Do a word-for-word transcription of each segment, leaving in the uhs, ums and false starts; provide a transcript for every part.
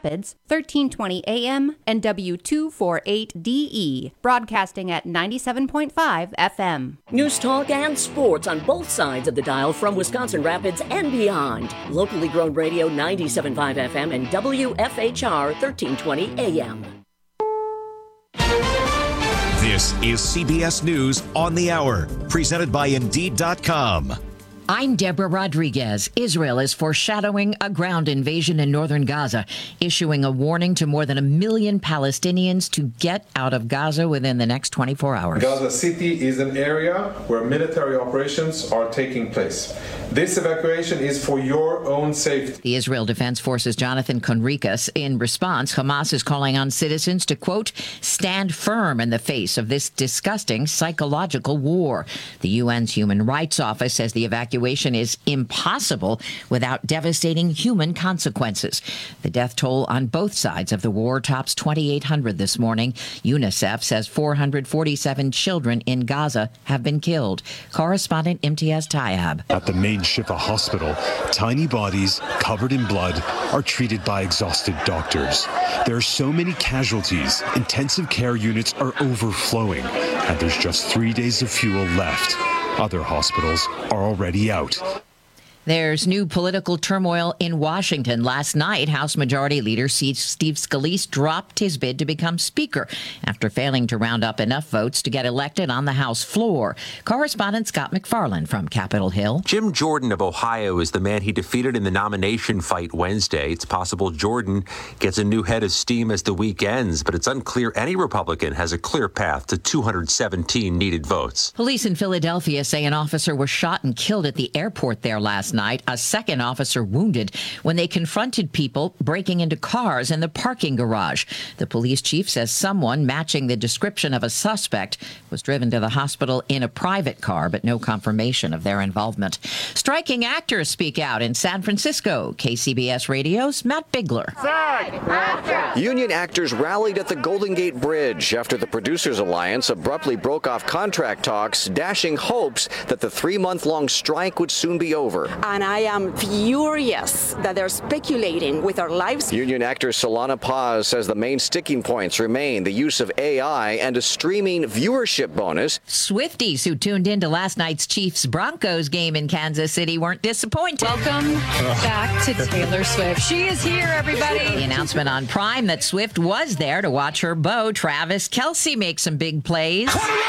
Rapids, thirteen twenty A M, and W two forty-eight D E, broadcasting at ninety-seven point five F M. News talk and sports on both sides of the dial from Wisconsin Rapids and beyond. Locally grown radio ninety-seven point five F M and W F H R thirteen twenty A M. This is C B S News on the Hour, presented by Indeed dot com. I'm Deborah Rodriguez. Israel is foreshadowing a ground invasion in northern Gaza, issuing a warning to more than a million Palestinians to get out of Gaza within the next twenty-four hours. Gaza City is an area where military operations are taking place. This evacuation is for your own safety. The Israel Defense Forces' Jonathan Conricus. In response, Hamas is calling on citizens to, quote, stand firm in the face of this disgusting psychological war. The U N's Human Rights Office says the evacuation Evacuation is impossible without devastating human consequences. The death toll on both sides of the war tops twenty-eight hundred this morning. UNICEF says four hundred forty-seven children in Gaza have been killed. Correspondent Imtiaz Tayab. At the main Shifa hospital, tiny bodies covered in blood are treated by exhausted doctors. There are so many casualties. Intensive care units are overflowing, and there's just three days of fuel left. Other hospitals are already out. There's new political turmoil in Washington. Last night, House Majority Leader Steve Scalise dropped his bid to become Speaker after failing to round up enough votes to get elected on the House floor. Correspondent Scott McFarland from Capitol Hill. Jim Jordan of Ohio is the man he defeated in the nomination fight Wednesday. It's possible Jordan gets a new head of steam as the week ends, but it's unclear any Republican has a clear path to two hundred seventeen needed votes. Police in Philadelphia say an officer was shot and killed at the airport there last night. A second officer wounded when they confronted people breaking into cars in the parking garage. The police chief says someone matching the description of a suspect was driven to the hospital in a private car, but no confirmation of their involvement. Striking actors speak out in San Francisco. K C B S Radio's Matt Bigler. Union actors rallied at the Golden Gate Bridge after the Producers Alliance abruptly broke off contract talks, dashing hopes that the three-month-long strike would soon be over. And I am furious that they're speculating with our lives. Union actor Solana Paz says the main sticking points remain the use of A I and a streaming viewership bonus. Swifties who tuned into last night's Chiefs-Broncos game in Kansas City weren't disappointed. Welcome back to Taylor Swift. She is here, everybody. The announcement on Prime that Swift was there to watch her beau, Travis Kelce, make some big plays.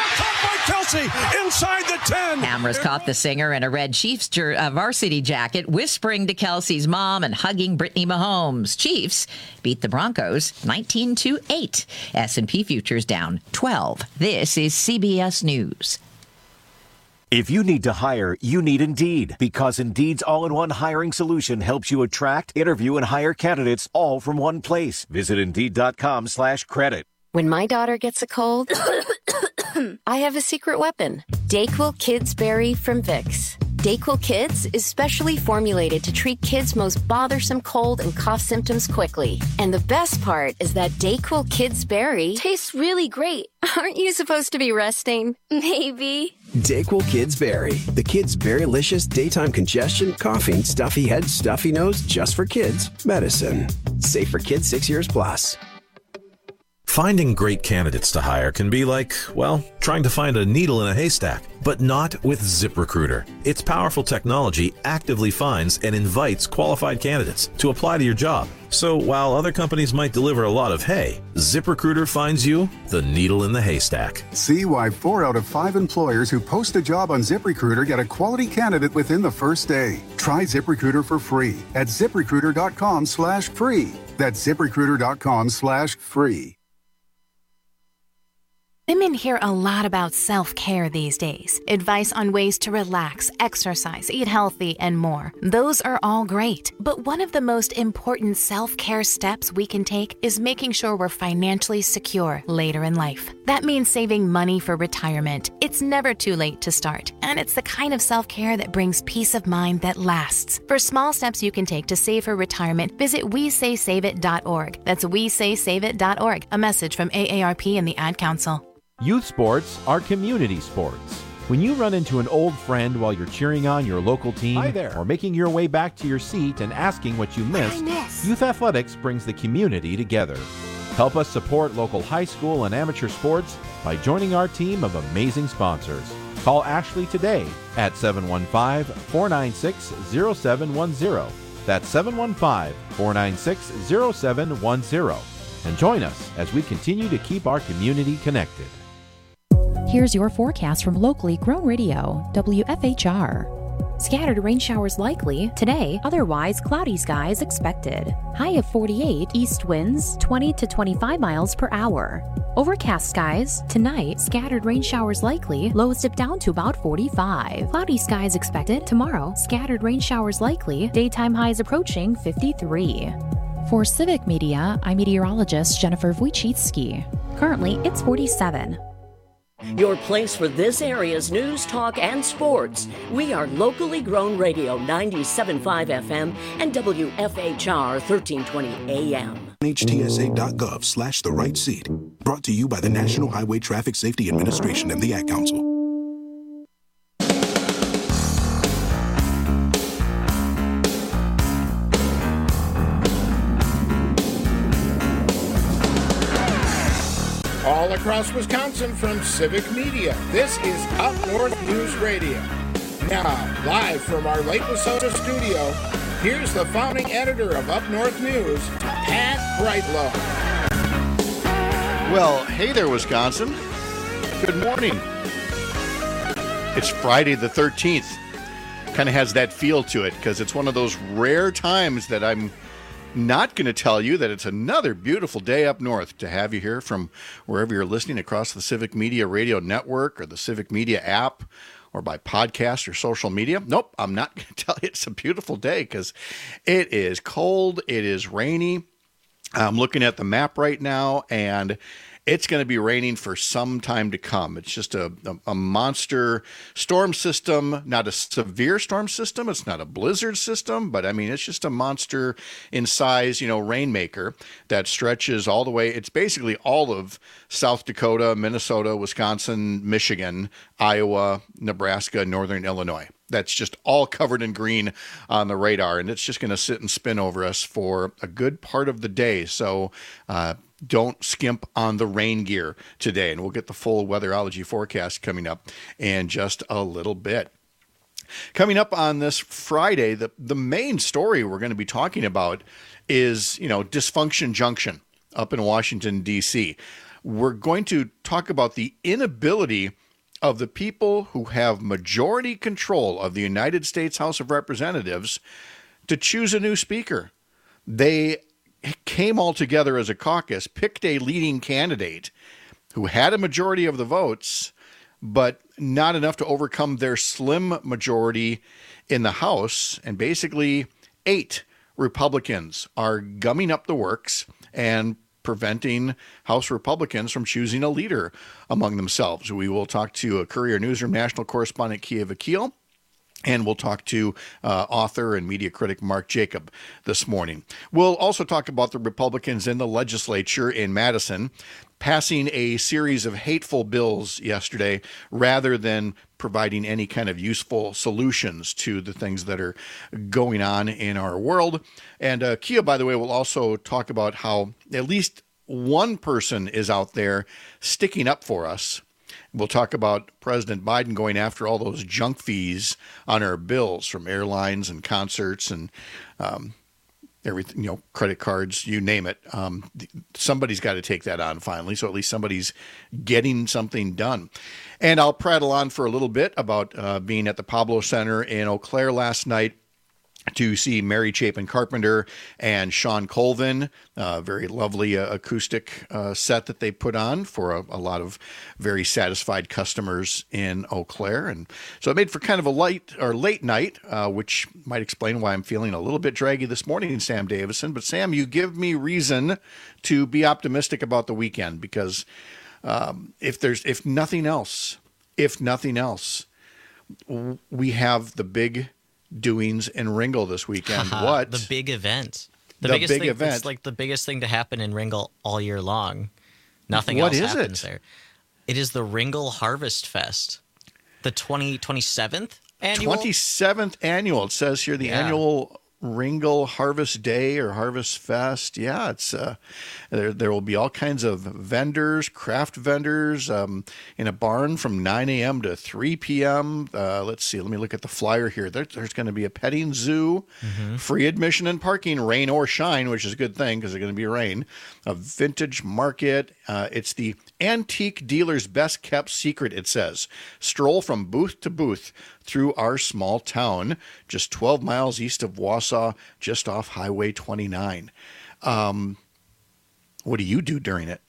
Kelce inside the ten. Cameras caught the singer in a red Chiefs jer- uh, varsity jacket, whispering to Kelce's mom and hugging Brittany Mahomes. Chiefs beat the Broncos nineteen to eight. S and P futures down twelve. This is C B S News. If you need to hire, you need Indeed, because Indeed's all-in-one hiring solution helps you attract, interview, and hire candidates all from one place. Visit Indeed.com slash credit. When my daughter gets a cold, I have a secret weapon. Dayquil Kids Berry from Vicks. Dayquil Kids is specially formulated to treat kids' most bothersome cold and cough symptoms quickly. And the best part is that Dayquil Kids Berry tastes really great. Aren't you supposed to be resting? Maybe. Dayquil Kids Berry. The kids' berry-licious daytime congestion, coughing, stuffy head, stuffy nose, just for kids. Medicine. Safe for kids six years plus. Finding great candidates to hire can be like, well, trying to find a needle in a haystack, but not with ZipRecruiter. Its powerful technology actively finds and invites qualified candidates to apply to your job. So while other companies might deliver a lot of hay, ZipRecruiter finds you the needle in the haystack. See why four out of five employers who post a job on ZipRecruiter get a quality candidate within the first day. Try ZipRecruiter for free at ZipRecruiter.com slash free. That's ZipRecruiter.com slash free. Women hear a lot about self-care these days. Advice on ways to relax, exercise, eat healthy, and more. Those are all great. But one of the most important self-care steps we can take is making sure we're financially secure later in life. That means saving money for retirement. It's never too late to start. And it's the kind of self-care that brings peace of mind that lasts. For small steps you can take to save for retirement, visit we say save it dot org. That's we say save it dot org. A message from A A R P and the Ad Council. Youth sports are community sports. When you run into an old friend while you're cheering on your local team Hi there. or making your way back to your seat and asking what you missed, miss? Youth Athletics brings the community together. Help us support local high school and amateur sports by joining our team of amazing sponsors. Call Ashley today at seven one five, four nine six, zero seven one zero. That's seven one five, four nine six, zero seven one zero. And join us as we continue to keep our community connected. Here's your forecast from locally grown radio, W F H R. Scattered rain showers likely today, otherwise cloudy skies expected. High of forty-eight, east winds twenty to twenty-five miles per hour. Overcast skies tonight, scattered rain showers likely, lows dip down to about forty-five. Cloudy skies expected tomorrow, scattered rain showers likely, daytime highs approaching fifty-three. For Civic Media, I'm meteorologist Jennifer Wojcicki. Currently, it's forty-seven. Your place for this area's news, talk, and sports. We are locally grown radio ninety-seven point five F M and W F H R thirteen twenty A M. H T S A dot gov slash the right seat. Brought to you by the National Highway Traffic Safety Administration and the Ad Council. All across Wisconsin from Civic Media, this is Up North News Radio. Now, live from our Lake Wissota studio, here's the founding editor of Up North News, Pat Brightlow. Well, hey there, Wisconsin. Good morning. It's Friday the thirteenth. Kind of has that feel to it because it's one of those rare times that I'm not going to tell you that it's another beautiful day up north to have you here from wherever you're listening across the Civic Media Radio Network or the Civic Media app or by podcast or social media. Nope, I'm not going to tell you it's a beautiful day because it is cold, it is rainy. I'm looking at the map right now, and it's going to be raining for some time to come. It's just a, a, a monster storm system, not a severe storm system. It's not a blizzard system, but I mean, it's just a monster in size, you know, rainmaker that stretches all the way. It's basically all of South Dakota, Minnesota, Wisconsin, Michigan, Iowa, Nebraska, Northern Illinois. That's just all covered in green on the radar, and it's just going to sit and spin over us for a good part of the day. So, uh, don't skimp on the rain gear today, and we'll get the full weatherology forecast coming up in just a little bit. Coming up on this Friday, the, the main story we're going to be talking about is, you know, Dysfunction Junction up in Washington, D C. We're going to talk about the inability of the people who have majority control of the United States House of Representatives to choose a new speaker. They came all together as a caucus, picked a leading candidate who had a majority of the votes, but not enough to overcome their slim majority in the House. And basically, eight Republicans are gumming up the works and preventing House Republicans from choosing a leader among themselves. We will talk to a Courier Newsroom national correspondent, Kia Vakil, and we'll talk to uh, author and media critic Mark Jacob this morning. We'll also talk about the Republicans in the legislature in Madison passing a series of hateful bills yesterday rather than providing any kind of useful solutions to the things that are going on in our world. And uh, Kia, by the way, will also talk about how at least one person is out there sticking up for us. We'll talk about President Biden going after all those junk fees on our bills from airlines and concerts and um, everything, you know, credit cards, you name it. Um, somebody's got to take that on finally, so at least somebody's getting something done. And I'll prattle on for a little bit about uh, being at the Pablo Center in Eau Claire last night to see Mary Chapin Carpenter and Sean Colvin, a very lovely uh, acoustic uh, set that they put on for a, a lot of very satisfied customers in Eau Claire. And so it made for kind of a light or late night, uh, which might explain why I'm feeling a little bit draggy this morning, Sam Davison. But Sam, you give me reason to be optimistic about the weekend because um, if there's, if nothing else, if nothing else, we have the big doings in Ringgold this weekend. What? The big event. The, the biggest big thing, event. It's like the biggest thing to happen in Ringgold all year long. Nothing What else is happens it? there. It is the Ringgold Harvest Fest. The twenty, twenty-seventh annual? twenty-seventh annual. It says here the Yeah. annual Ringel Harvest Day or Harvest Fest. Yeah, it's uh, there. There will be all kinds of vendors, craft vendors, um, in a barn from nine a.m. to three p.m. Uh, let's see. Let me look at the flyer here. There, there's going to be a petting zoo, Mm-hmm. free admission and parking, rain or shine, which is a good thing because there's going to be rain. A vintage market. Uh, it's the antique dealer's best kept secret. It says stroll from booth to booth through our small town, just twelve miles east of Wausau, just off Highway twenty-nine. Um, what do you do during it?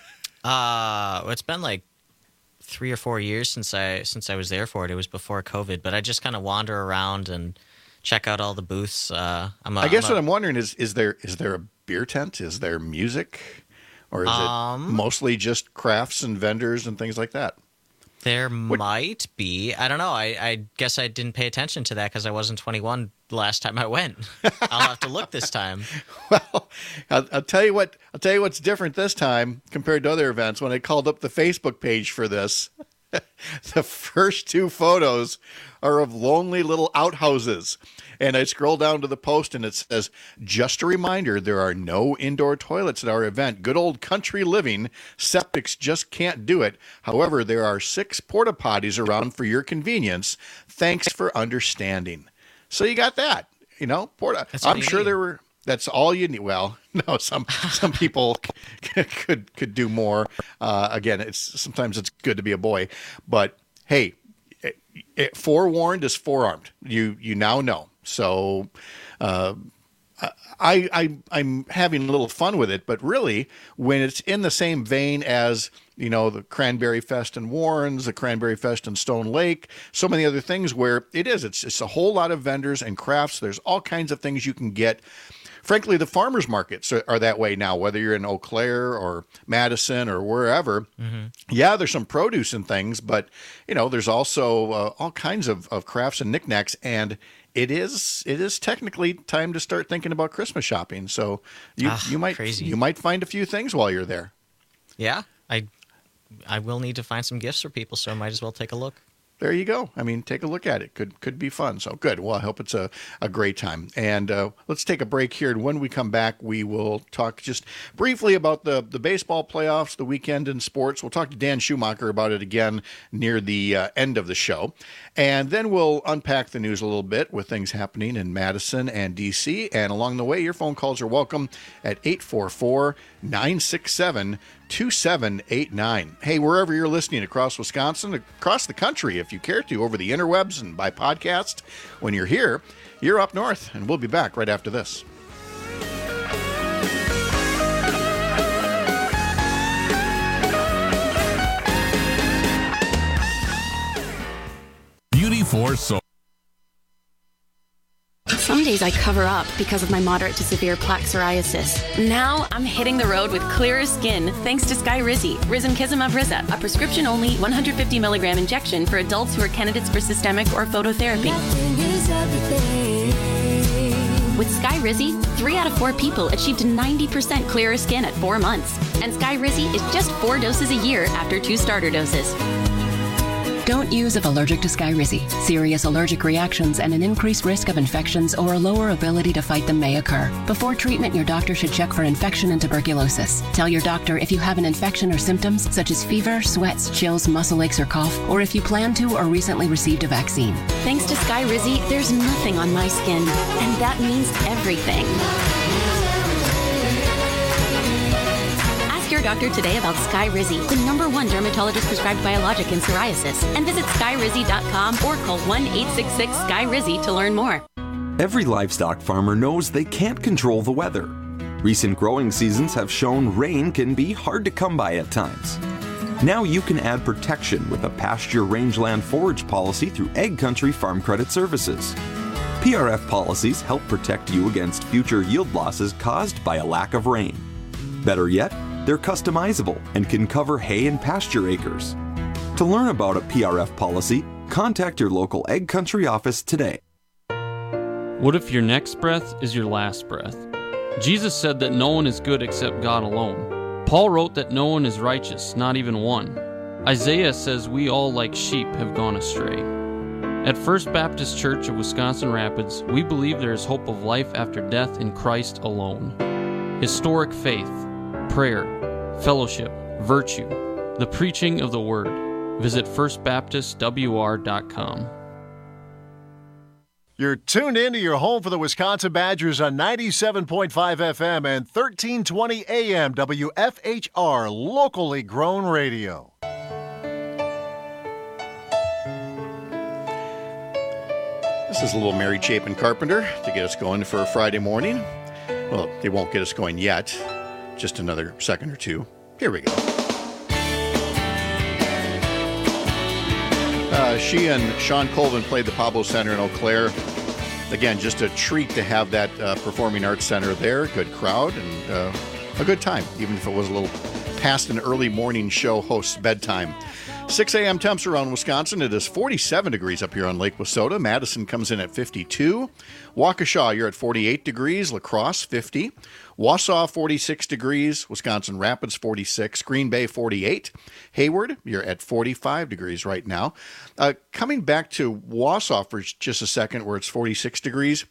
Uh, it's been like three or four years since I since I was there for it. It was before COVID, but I just kind of wander around and check out all the booths. Uh, I'm a, I guess I'm a, what I'm wondering is, is there is there a beer tent? Is there music? Or is Um, it mostly just crafts and vendors and things like that? There might be. I don't know. I, I guess I didn't pay attention to that because I wasn't twenty-one the last time I went. I'll have to look this time. Well, I'll, I'll tell you what. I'll tell you what's different this time compared to other events. When I called up the Facebook page for this, the first two photos are of lonely little outhouses. And I scroll down to the post and it says, just a reminder, there are no indoor toilets at our event. Good old country living. Septics just can't do it. However, there are six porta potties around for your convenience. Thanks for understanding. So you got that, you know, porta. That's all I'm you sure need. there were, that's all you need. Well, no, some, some people could, could do more. Uh, again, it's sometimes it's good to be a boy, but hey, it, it, forewarned is forearmed. You, you now know. So uh, I, I, I'm having a little fun with it, but really when it's in the same vein as, you know, the Cranberry Fest in Warrens, the Cranberry Fest in Stone Lake, so many other things where it is, it's, it's a whole lot of vendors and crafts. There's all kinds of things you can get. Frankly, the farmers markets are, are that way now, whether you're in Eau Claire or Madison or wherever. Mm-hmm. Yeah, there's some produce and things, but, you know, there's also uh, all kinds of, of crafts and knickknacks. And it is it is technically time to start thinking about Christmas shopping. So you, Ah, you might crazy. you might find a few things while you're there. Yeah, I I will need to find some gifts for people, so I might as well take a look. There you go. I mean, take a look at it. Could could be fun. So good. Well, I hope it's a, a great time. And uh, let's take a break here. And when we come back, we will talk just briefly about the, the baseball playoffs, the weekend in sports. We'll talk to Dan Schumacher about it again near the uh, end of the show. And then we'll unpack the news a little bit with things happening in Madison and D C. And along the way, your phone calls are welcome at eight four four, nine six seven, two seven eight nine. Hey, wherever you're listening across Wisconsin, across the country, if you care to, over the interwebs and by podcast, when you're here, you're up north. And we'll be back right after this. Beauty for Soul. Some days I cover up because of my moderate to severe plaque psoriasis. Now I'm hitting the road with clearer skin thanks to Skyrizi, Risankizumab Riza, a prescription-only one hundred fifty milligram injection for adults who are candidates for systemic or phototherapy. With Skyrizi, three out of four people achieved ninety percent clearer skin at four months. And Skyrizi is just four doses a year after two starter doses. Don't use if allergic to Skyrizi. Serious allergic reactions and an increased risk of infections or a lower ability to fight them may occur. Before treatment, your doctor should check for infection and tuberculosis. Tell your doctor if you have an infection or symptoms such as fever, sweats, chills, muscle aches, or cough, or if you plan to or recently received a vaccine. Thanks to Skyrizi, there's nothing on my skin, and that means everything. Your doctor today about Skyrizi, the number one dermatologist prescribed biologic in psoriasis, and visit skyrizi dot com or call one eight six six Sky Rizzy to learn more. Every livestock farmer knows they can't control the weather. Recent growing seasons have shown rain can be hard to come by at times. Now you can add protection with a pasture rangeland forage policy through Ag Country Farm Credit Services. P R F policies help protect you against future yield losses caused by a lack of rain. Better yet, they're customizable and can cover hay and pasture acres. To learn about a P R F policy, contact your local Ag Country office today. What if your next breath is your last breath? Jesus said that no one is good except God alone. Paul wrote that no one is righteous, not even one. Isaiah says we all like sheep have gone astray. At First Baptist Church of Wisconsin Rapids, we believe there is hope of life after death in Christ alone. Historic faith, prayer, fellowship, virtue, the preaching of the Word. Visit first baptist w r dot com. You're tuned into your home for the Wisconsin Badgers on ninety-seven point five F M and thirteen twenty A M W F H R, locally grown radio. This is a little Mary Chapin Carpenter to get us going for a Friday morning. Well, they won't get us going yet. Just another second or two. Here we go. Uh, she and Sean Colvin played the Pablo Center in Eau Claire. Again, just a treat to have that uh, Performing Arts Center there. Good crowd and uh, a good time, even if it was a little past an early morning show host's bedtime. six a.m. temps around Wisconsin. It is forty-seven degrees up here on Lake Wissota. Madison comes in at fifty-two. Waukesha, you're at forty-eight degrees. La Crosse, fifty. Wausau, forty-six degrees. Wisconsin Rapids, forty-six. Green Bay, forty-eight. Hayward, you're at forty-five degrees right now. Uh, coming back to Wausau for just a second, where it's forty-six degrees.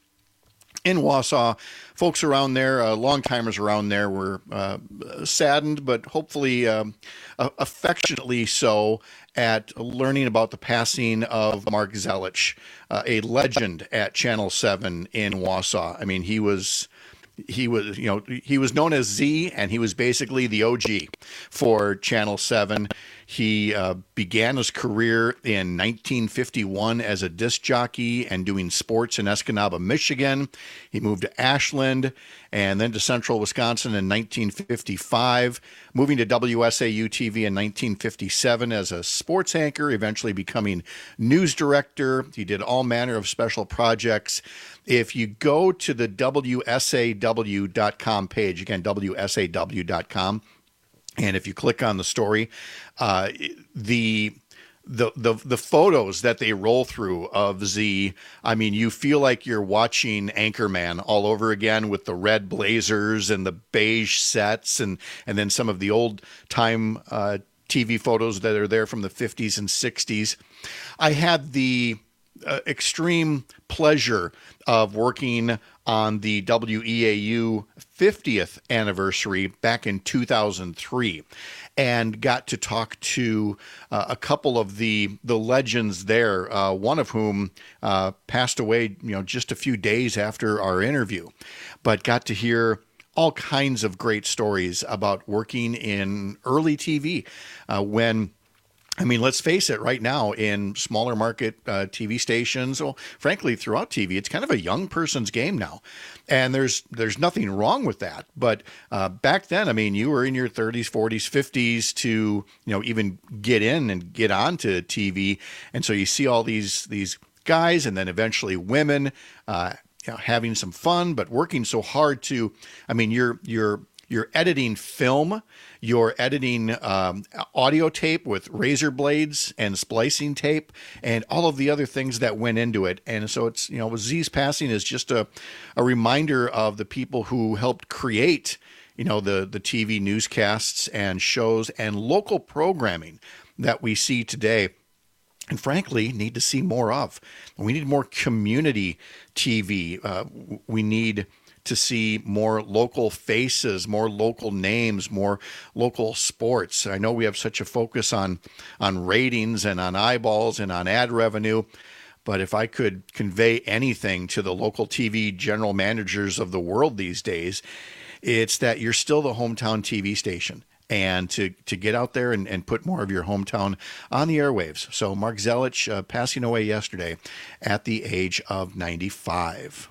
In Wausau, folks around there, uh, long-timers around there were uh, saddened, but hopefully um, uh, affectionately so, at learning about the passing of Mark Zelich, uh, a legend at Channel seven in Wausau. I mean, he was... He was, you know, he was known as Z, and he was basically the O G for Channel seven. He uh, began his career in nineteen fifty-one as a disc jockey and doing sports in Escanaba, Michigan. He moved to Ashland and then to Central Wisconsin in nineteen fifty-five, moving to W S A U T V in nineteen fifty-seven as a sports anchor, eventually becoming news director. He did all manner of special projects. If you go to the W S A W dot com page, again, W S A W dot com, and if you click on the story, uh, the, the the the photos that they roll through of Z, I mean, you feel like you're watching Anchorman all over again with the red blazers and the beige sets, and and then some of the old time uh, T V photos that are there from the fifties and sixties. I had the uh, extreme pleasure of working on the W E A U fiftieth anniversary back in two thousand three, and got to talk to uh, a couple of the the legends there, uh, one of whom uh, passed away, you know, just a few days after our interview, but got to hear all kinds of great stories about working in early T V uh, when, I mean, let's face it, right now in smaller market uh, T V stations, well, frankly, throughout T V, it's kind of a young person's game now. And there's there's nothing wrong with that. But uh, back then, I mean, you were in your thirties, forties, fifties to, you know, even get in and get onto T V. And so you see all these these guys and then eventually women uh, you know, having some fun, but working so hard to, I mean, you're you're You're editing film, you're editing um, audio tape with razor blades and splicing tape and all of the other things that went into it. And so it's, you know, Z's passing is just a, a reminder of the people who helped create, you know, the, the T V newscasts and shows and local programming that we see today. And frankly, need to see more of. We need more community T V. Uh, we need to see more local faces, more local names, more local sports. I know we have such a focus on, on ratings and on eyeballs and on ad revenue, but if I could convey anything to the local T V general managers of the world these days, it's that you're still the hometown T V station. And to, to get out there and, and put more of your hometown on the airwaves. So Mark Zelich uh, passing away yesterday at the age of ninety-five.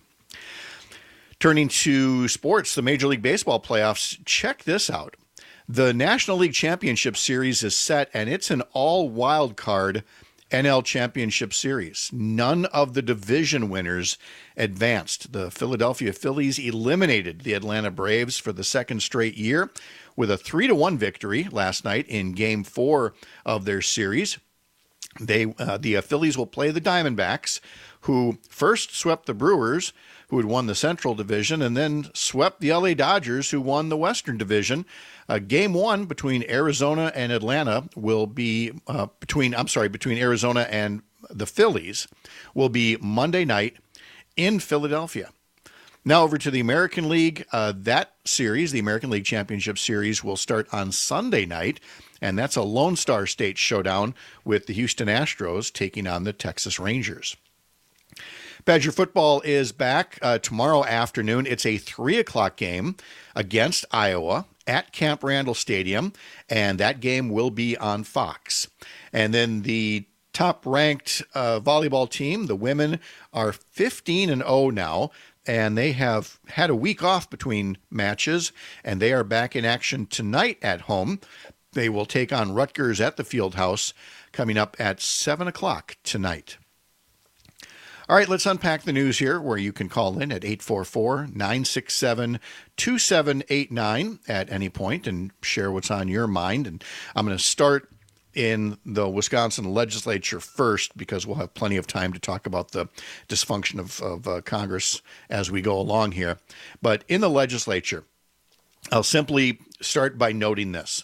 Turning to sports, the Major League Baseball playoffs, check this out. The National League Championship Series is set, and it's an all-wild card N L Championship Series. None of the division winners advanced. The Philadelphia Phillies eliminated the Atlanta Braves for the second straight year with a three to one victory last night in Game four of their series. They uh, the uh, Phillies will play the Diamondbacks, who first swept the Brewers, who had won the Central Division, and then swept the L A Dodgers, who won the Western Division. Uh, game one between Arizona and Atlanta will be uh, between I'm sorry between Arizona and the Phillies will be Monday night in Philadelphia. Now over to the American League. Uh, that series, the American League Championship Series, will start on Sunday night, and that's a Lone Star State showdown with the Houston Astros taking on the Texas Rangers. Badger football is back uh, tomorrow afternoon. It's a three o'clock game against Iowa at Camp Randall Stadium, and that game will be on Fox. And then the top-ranked uh, volleyball team, the women, are fifteen and oh now, and they have had a week off between matches, and they are back in action tonight at home. They will take on Rutgers at the Fieldhouse coming up at seven o'clock tonight. All right, let's unpack the news here, where you can call in at eight four four, nine six seven, two seven eight nine at any point and share what's on your mind. And I'm going to start in the Wisconsin legislature first, because we'll have plenty of time to talk about the dysfunction of, of uh, Congress as we go along here. But in the legislature, I'll simply start by noting this.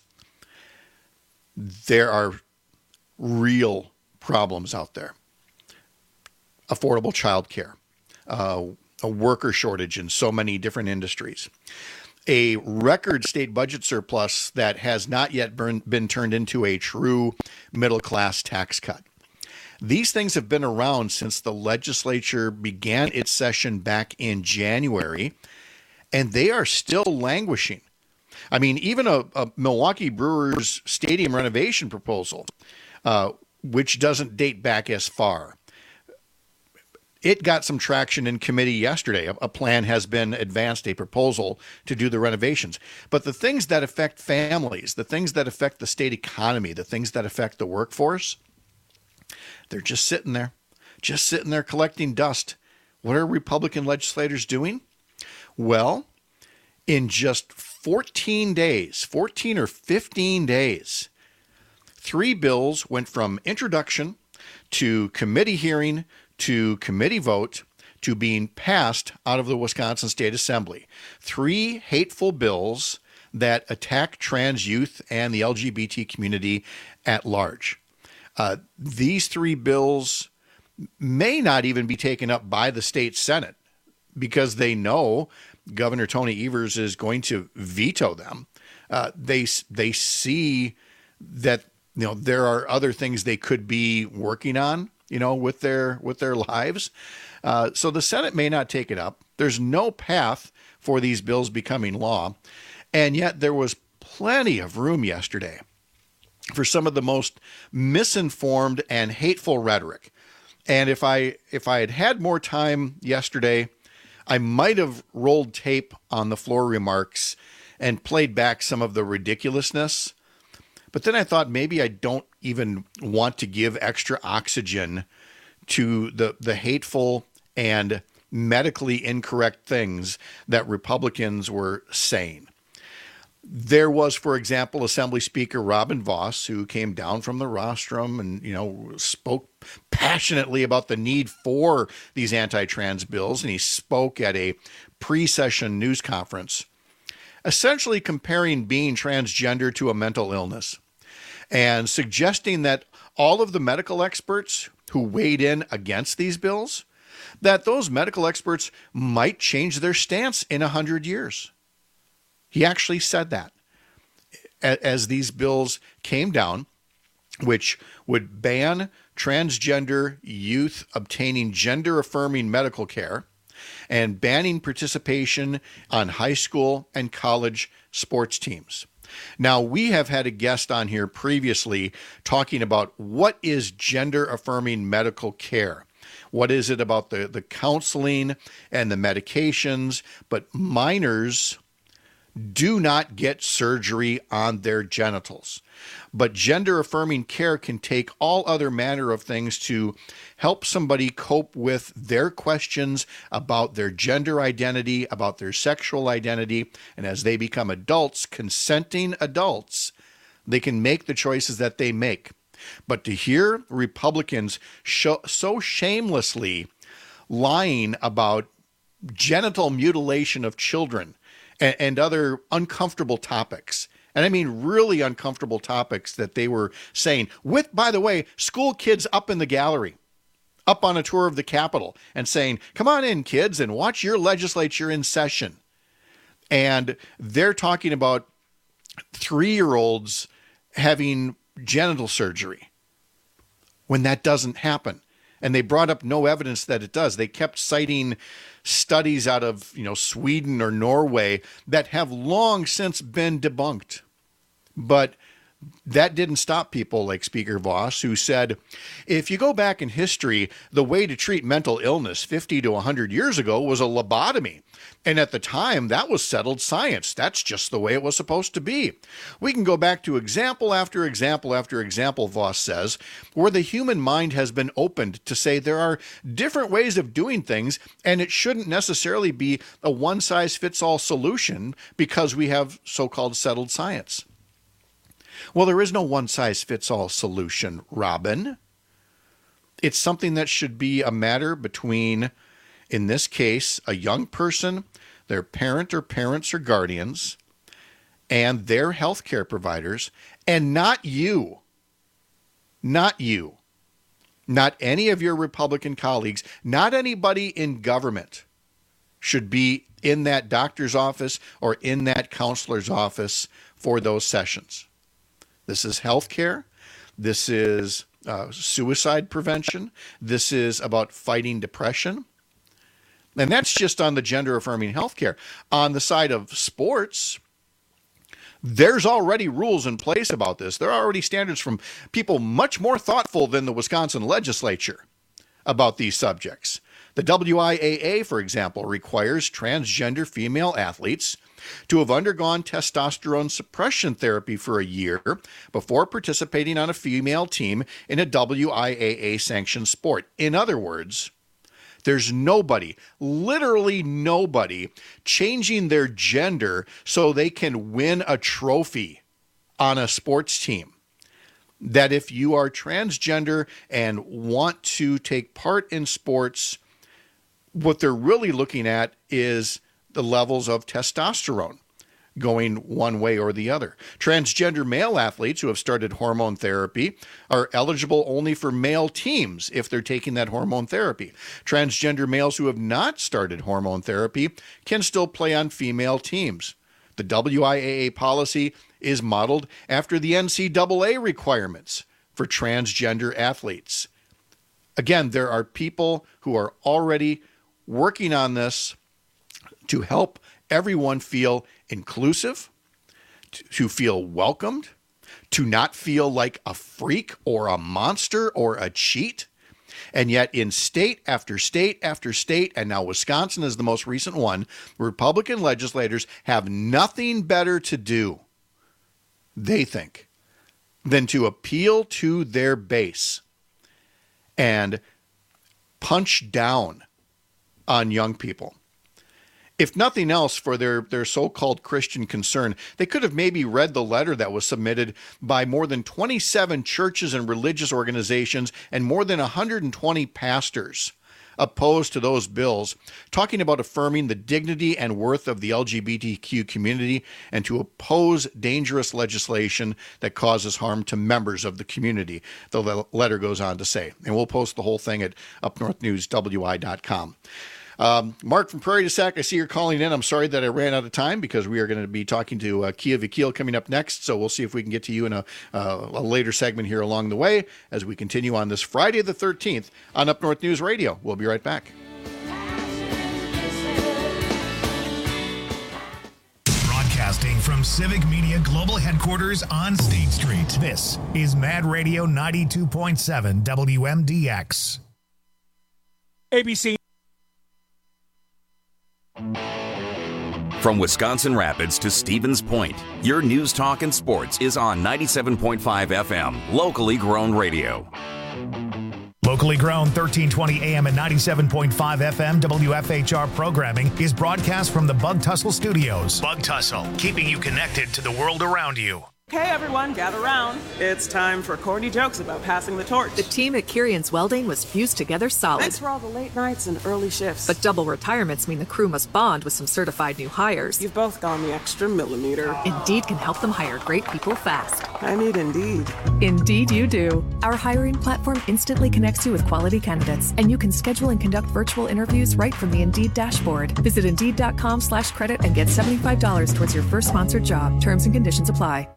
There are real problems out there. Affordable child care, uh, a worker shortage in so many different industries, a record state budget surplus that has not yet been, been turned into a true middle-class tax cut. These things have been around since the legislature began its session back in January, and they are still languishing. I mean, even a, a Milwaukee Brewers stadium renovation proposal, uh, which doesn't date back as far, it got some traction in committee yesterday. A, a plan has been advanced, a proposal to do the renovations. But the things that affect families, the things that affect the state economy, the things that affect the workforce, they're just sitting there, just sitting there collecting dust. What are Republican legislators doing? Well, in just fourteen days, fourteen or fifteen days, three bills went from introduction to committee hearing to committee vote to being passed out of the Wisconsin State Assembly. Three hateful bills that attack trans youth and the L G B T community at large. Uh, these three bills may not even be taken up by the state Senate because they know Governor Tony Evers is going to veto them. Uh, they they see that, you know, there are other things they could be working on, you know, with their with their lives. Uh, so the Senate may not take it up. There's no path for these bills becoming law. And yet there was plenty of room yesterday for some of the most misinformed and hateful rhetoric. And if I if I had had more time yesterday, I might have rolled tape on the floor remarks and played back some of the ridiculousness. But then I thought maybe I don't even want to give extra oxygen to the, the hateful and medically incorrect things that Republicans were saying. There was, for example, Assembly Speaker Robin Vos, who came down from the rostrum and, you know, spoke passionately about the need for these anti-trans bills. And he spoke at a pre-session news conference, essentially comparing being transgender to a mental illness, and suggesting that all of the medical experts who weighed in against these bills, that those medical experts might change their stance in a hundred years. He actually said that as these bills came down, which would ban transgender youth obtaining gender-affirming medical care and banning participation on high school and college sports teams. Now, we have had a guest on here previously talking about what is gender-affirming medical care. What is it about the, the counseling and the medications? But minors do not get surgery on their genitals. But gender-affirming care can take all other manner of things to help somebody cope with their questions about their gender identity, about their sexual identity, and as they become adults, consenting adults, they can make the choices that they make. But to hear Republicans show, so shamelessly lying about genital mutilation of children and, and other uncomfortable topics, and I mean really uncomfortable topics that they were saying, with, by the way, school kids up in the gallery, up on a tour of the Capitol, and saying, come on in, kids, and watch your legislature in session. And they're talking about three-year-olds having genital surgery when that doesn't happen. And they brought up no evidence that it does. They kept citing studies out of, you know, Sweden or Norway that have long since been debunked. But that didn't stop people like Speaker Voss, who said, if you go back in history, the way to treat mental illness fifty to one hundred years ago was a lobotomy. And at the time, that was settled science. That's just the way it was supposed to be. We can go back to example after example after example, Voss says, where the human mind has been opened to say there are different ways of doing things, and it shouldn't necessarily be a one-size-fits-all solution because we have so-called settled science. Well, there is no one-size-fits-all solution, Robin. It's something that should be a matter between, in this case, a young person, their parent or parents or guardians, and their healthcare providers, and not you. Not you. Not any of your Republican colleagues, not anybody in government should be in that doctor's office or in that counselor's office for those sessions. This is healthcare. This is uh, suicide prevention. This is about fighting depression. And that's just on the gender-affirming healthcare. On the side of sports, there's already rules in place about this. There are already standards from people much more thoughtful than the Wisconsin legislature about these subjects. The W I A A, for example, requires transgender female athletes to have undergone testosterone suppression therapy for a year before participating on a female team in a W I A A-sanctioned sport. In other words, there's nobody, literally nobody, changing their gender so they can win a trophy on a sports team. That if you are transgender and want to take part in sports, what they're really looking at is the levels of testosterone going one way or the other. Transgender male athletes who have started hormone therapy are eligible only for male teams if they're taking that hormone therapy. Transgender males who have not started hormone therapy can still play on female teams. The W I A A policy is modeled after the N C double A requirements for transgender athletes. Again, there are people who are already working on this to help everyone feel inclusive, to feel welcomed, to not feel like a freak or a monster or a cheat. And yet in state after state after state, and now Wisconsin is the most recent one, Republican legislators have nothing better to do, they think, than to appeal to their base and punch down on young people. If nothing else, for their, their so-called Christian concern, they could have maybe read the letter that was submitted by more than twenty-seven churches and religious organizations and more than one hundred twenty pastors opposed to those bills, talking about affirming the dignity and worth of the L G B T Q community and to oppose dangerous legislation that causes harm to members of the community, the letter goes on to say. And we'll post the whole thing at up north news w i dot com. Um, Mark from Prairie du Sac, I see you're calling in. I'm sorry that I ran out of time because we are going to be talking to uh, Kia Vakil coming up next. So we'll see if we can get to you in a, uh, a later segment here along the way as we continue on this Friday the thirteenth on Up North News Radio. We'll be right back. Broadcasting from Civic Media Global Headquarters on State Street. This is Mad Radio ninety-two point seven W M D X. A B C. From Wisconsin Rapids to Stevens Point, your news, talk, and sports is on ninety-seven point five F M, locally grown radio. Locally grown thirteen twenty A M and ninety-seven point five F M W F H R programming is broadcast from the Bug Tussle Studios. Bug Tussle, keeping you connected to the world around you. Okay, everyone, gather round. It's time for corny jokes about passing the torch. The team at Kirian's Welding was fused together solid. Thanks for all the late nights and early shifts. But double retirements mean the crew must bond with some certified new hires. You've both gone the extra millimeter. Indeed can help them hire great people fast. I need Indeed. Indeed you do. Our hiring platform instantly connects you with quality candidates, and you can schedule and conduct virtual interviews right from the Indeed dashboard. Visit Indeed.com slash credit and get seventy-five dollars towards your first sponsored job. Terms and conditions apply.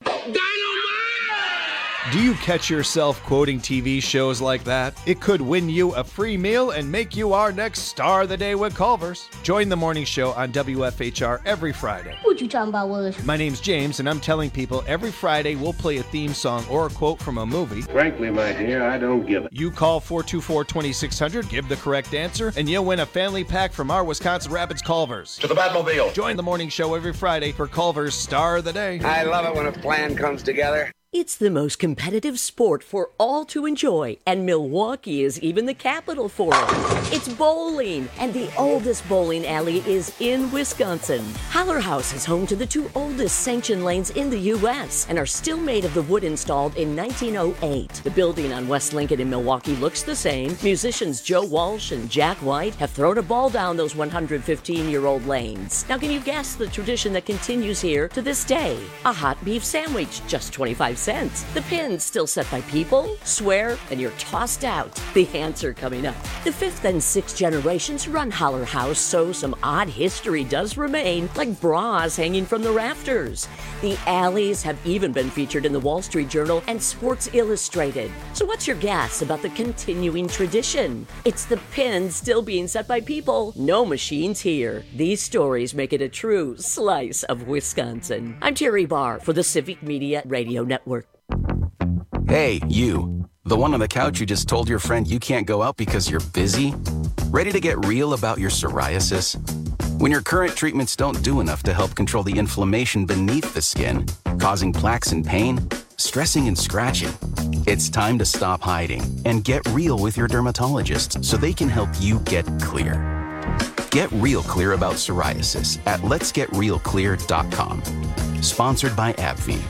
Do you catch yourself quoting T V shows like that? It could win you a free meal and make you our next star of the day with Culver's. Join the morning show on W F H R every Friday. What you talking about, Willis? My name's James, and I'm telling people every Friday we'll play a theme song or a quote from a movie. Frankly, my dear, I don't give it. You call four two four, two six zero zero, give the correct answer, and you'll win a family pack from our Wisconsin Rapids Culver's. To the Batmobile. Join the morning show every Friday for Culver's Star of the Day. I love it when a plan comes together. It's the most competitive sport for all to enjoy, and Milwaukee is even the capital for it. It's bowling, and the oldest bowling alley is in Wisconsin. Holler House is home to the two oldest sanctioned lanes in the U S and are still made of the wood installed in nineteen oh eight. The building on West Lincoln in Milwaukee looks the same. Musicians Joe Walsh and Jack White have thrown a ball down those one hundred fifteen-year-old lanes. Now, can you guess the tradition that continues here to this day? A hot beef sandwich, just twenty-five cents. The pin's still set by people, swear, and you're tossed out. The answer coming up. The fifth and sixth generations run Holler House, so some odd history does remain, like bras hanging from the rafters. The alleys have even been featured in the Wall Street Journal and Sports Illustrated. So what's your guess about the continuing tradition? It's the pin still being set by people. No machines here. These stories make it a true slice of Wisconsin. I'm Terry Barr for the Civic Media Radio Network. Hey, you. The one on the couch who just told your friend you can't go out because you're busy? Ready to get real about your psoriasis? When your current treatments don't do enough to help control the inflammation beneath the skin, causing plaques and pain, stressing and scratching, it's time to stop hiding and get real with your dermatologist so they can help you get clear. Get real clear about psoriasis at lets get real clear dot com. Sponsored by AbbVie.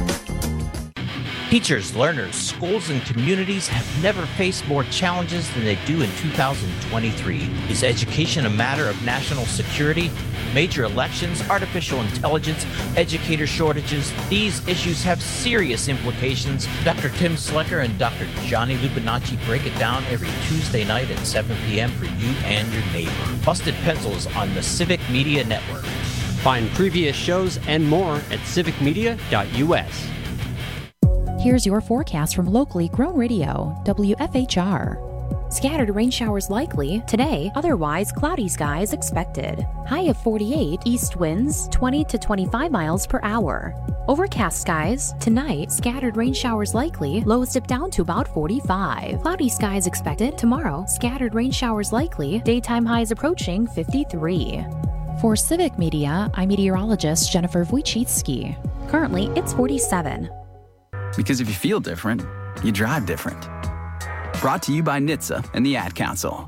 Teachers, learners, schools, and communities have never faced more challenges than they do in two thousand twenty-three. Is education a matter of national security? Major elections, artificial intelligence, educator shortages, these issues have serious implications. Doctor Tim Slicker and Doctor Johnny Lupinacci break it down every Tuesday night at seven p.m. for you and your neighbor. Busted Pencils on the Civic Media Network. Find previous shows and more at civic media dot u s. Here's your forecast from locally grown radio, W F H R. Scattered rain showers likely today, otherwise cloudy skies expected. High of forty-eight, east winds twenty to twenty-five miles per hour. Overcast skies tonight, scattered rain showers likely, lows dip down to about forty-five. Cloudy skies expected tomorrow, scattered rain showers likely, daytime highs approaching fifty-three. For Civic Media, I'm meteorologist Jennifer Wojcicki. Currently, it's forty-seven. Because if you feel different, you drive different. Brought to you by N H T S A and the Ad Council.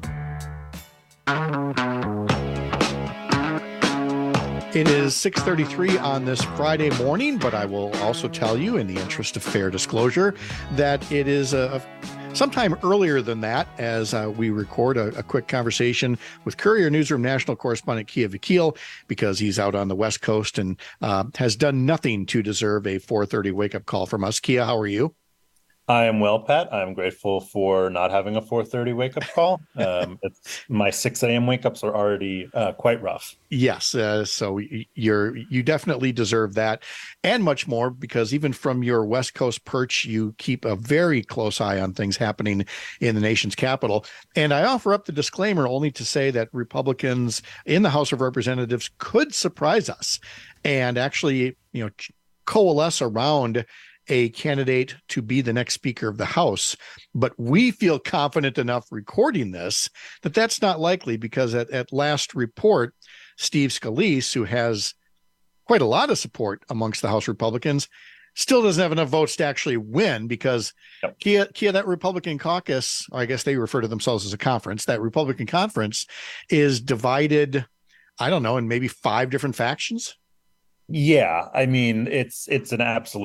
It is six thirty-three on this Friday morning, but I will also tell you, in the interest of fair disclosure, that it is a, a sometime earlier than that as uh, we record a, a quick conversation with Courier Newsroom national correspondent Kia Vakil, because he's out on the West Coast and uh, has done nothing to deserve a four thirty wake-up call from us. Kia, how are you? I am well, Pat. I'm grateful for not having a four thirty wake-up call. Um, it's, my six a.m. wake-ups are already uh, quite rough. Yes, uh, so you're you definitely deserve that and much more, because even from your West Coast perch, you keep a very close eye on things happening in the nation's capital. And I offer up the disclaimer only to say that Republicans in the House of Representatives could surprise us and actually, you know, coalesce around a candidate to be the next Speaker of the House. But we feel confident enough recording this that that's not likely, because at, at last report, Steve Scalise, who has quite a lot of support amongst the House Republicans, still doesn't have enough votes to actually win, because yep. Kia, Kia, that Republican caucus, or I guess they refer to themselves as a conference, that Republican conference is divided, I don't know, in maybe five different factions. Yeah, I mean, it's it's an absolute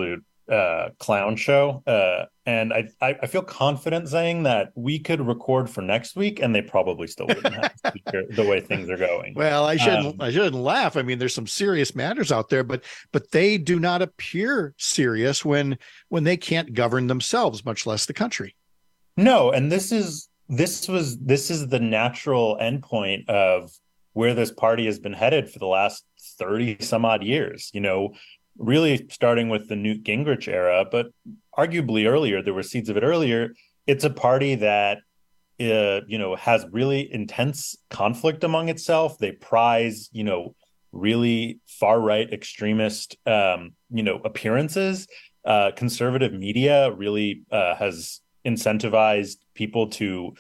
uh, clown show. Uh, and I, I, I feel confident saying that we could record for next week, and they probably still wouldn't have the way things are going. Well, I shouldn't Um, I shouldn't laugh. I mean, there's some serious matters out there, but but they do not appear serious when when they can't govern themselves, much less the country. No, and this is this was this is the natural endpoint of where this party has been headed for the last thirty some odd years. You know, really starting with the Newt Gingrich era, but arguably earlier, there were seeds of it earlier. It's a party that, uh, you know, has really intense conflict among itself. They prize, you know, really far-right extremist, um, you know, appearances. Uh, conservative media really uh, has incentivized people to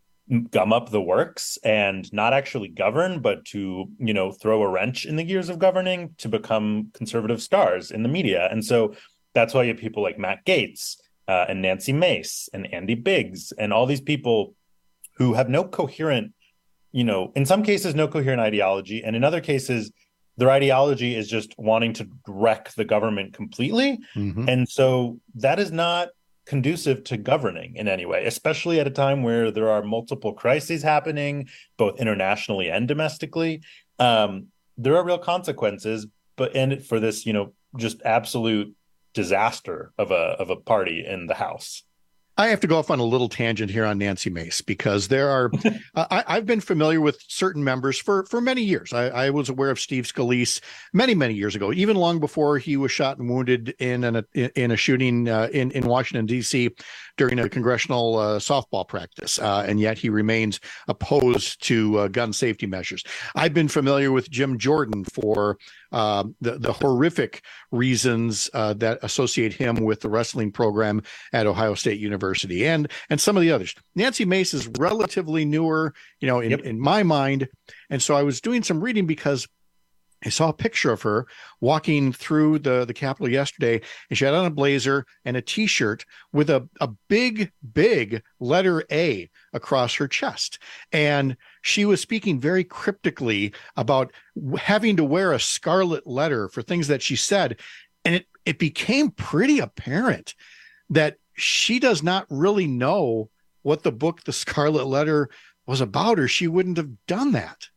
gum up the works and not actually govern, but to, you know, throw a wrench in the gears of governing to become conservative stars in the media. And so that's why you have people like Matt Gaetz uh, and Nancy Mace and Andy Biggs and all these people who have no coherent, you know, in some cases, no coherent ideology. And in other cases, their ideology is just wanting to wreck the government completely. Mm-hmm. And so that is not conducive to governing in any way, especially at a time where there are multiple crises happening, both internationally and domestically. Um, there are real consequences, but and for this, you know, just absolute disaster of a of a party in the House. I have to go off on a little tangent here on Nancy Mace, because there are, uh, I, I've been familiar with certain members for, for many years. I, I was aware of Steve Scalise many, many years ago, even long before he was shot and wounded in an, in a shooting uh, in, in Washington, D C during a congressional uh, softball practice. Uh, and yet he remains opposed to uh, gun safety measures. I've been familiar with Jim Jordan for uh, the, the horrific reasons uh, that associate him with the wrestling program at Ohio State University, and and some of the others. Nancy Mace is relatively newer, you know, in, yep. in my mind. And so I was doing some reading because I saw a picture of her walking through the, the Capitol yesterday, and she had on a blazer and a T-shirt with a, a big, big letter A across her chest. And she was speaking very cryptically about having to wear a scarlet letter for things that she said. And it, it became pretty apparent that she does not really know what the book, The Scarlet Letter, was about, or she wouldn't have done that.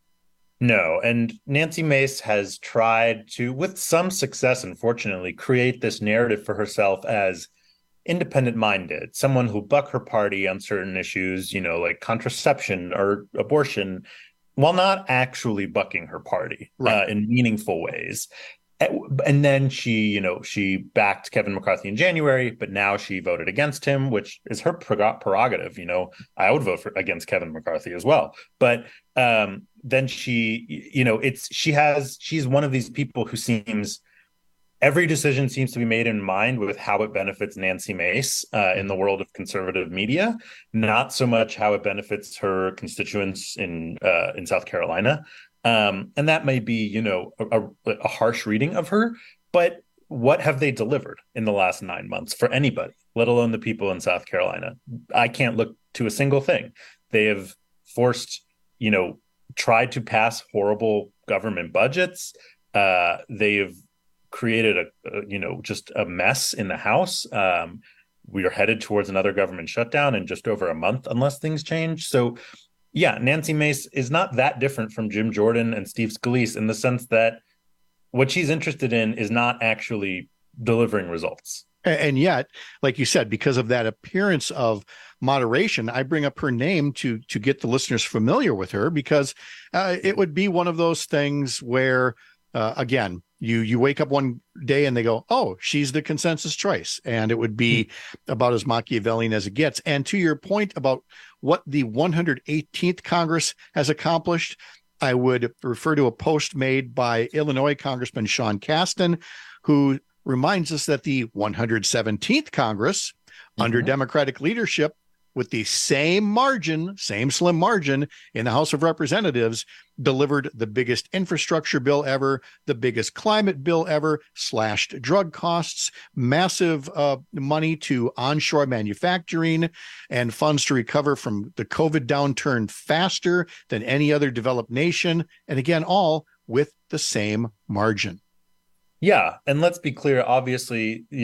No, and Nancy Mace has tried to, with some success, unfortunately, create this narrative for herself as independent-minded, someone who'll buck her party on certain issues, you know, like contraception or abortion, while not actually bucking her party right. uh, in meaningful ways. And then she, you know, she backed Kevin McCarthy in January, but now she voted against him, which is her prerogative. You know, I would vote for against Kevin McCarthy as well. But um, then she, you know, it's she has she's one of these people who seems every decision seems to be made in mind with how it benefits Nancy Mace uh, in the world of conservative media, not so much how it benefits her constituents in uh, in South Carolina. Um, and that may be, you know, a, a harsh reading of her, but what have they delivered in the last nine months for anybody, let alone the people in South Carolina? I can't look to a single thing. They have forced, you know, tried to pass horrible government budgets. Uh, they've created a, a, you know, just a mess in the House. Um, we are headed towards another government shutdown in just over a month, unless things change. So, yeah, Nancy Mace is not that different from Jim Jordan and Steve Scalise in the sense that what she's interested in is not actually delivering results. And yet, like you said, because of that appearance of moderation, I bring up her name to to get the listeners familiar with her, because uh, it would be one of those things where, uh, again, you you wake up one day and they go, oh, she's the consensus choice. And it would be about as Machiavellian as it gets. And to your point about what the one hundred eighteenth Congress has accomplished, I would refer to a post made by Illinois Congressman Sean Casten, who reminds us that the one hundred seventeenth Congress, mm-hmm. under Democratic leadership, with the same margin, same slim margin in the House of Representatives, delivered the biggest infrastructure bill ever, the biggest climate bill ever, slashed drug costs, massive uh, money to onshore manufacturing, and funds to recover from the COVID downturn faster than any other developed nation. And again, all with the same margin. Yeah. And let's be clear, obviously, you know,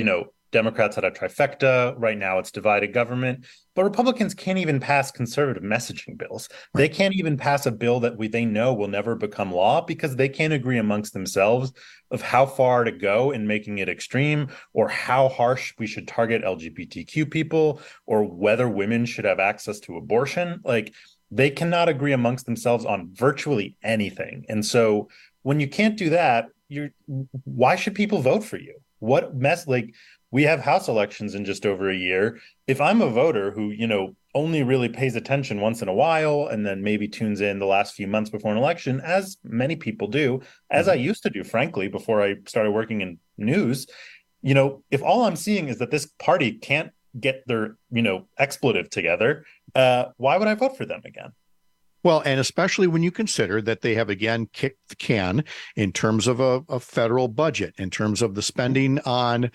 Democrats had a trifecta. Right now it's divided government. But Republicans can't even pass conservative messaging bills. Right. They can't even pass a bill that we they know will never become law because they can't agree amongst themselves of how far to go in making it extreme, or how harsh we should target L G B T Q people, or whether women should have access to abortion. Like, they cannot agree amongst themselves on virtually anything. And so when you can't do that, you're why should people vote for you? What mess like we have House elections in just over a year. If I'm a voter who, you know, only really pays attention once in a while and then maybe tunes in the last few months before an election, as many people do, as mm-hmm. I used to do, frankly, before I started working in news, you know, if all I'm seeing is that this party can't get their, you know, expletive together, uh, why would I vote for them again? Well, and especially when you consider that they have again kicked the can in terms of a, a federal budget, in terms of the spending on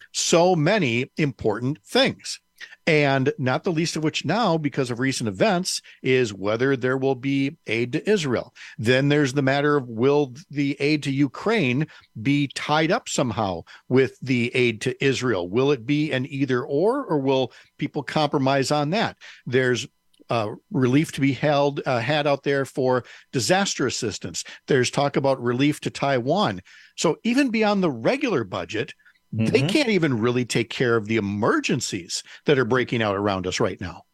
so many important things. And not the least of which now, because of recent events, is whether there will be aid to Israel. Then there's the matter of, will the aid to Ukraine be tied up somehow with the aid to Israel? Will it be an either or, or will people compromise on that? There's uh, relief to be held uh, had out there for disaster assistance. There's talk about relief to Taiwan. So even beyond the regular budget, mm-hmm. they can't even really take care of the emergencies that are breaking out around us right now.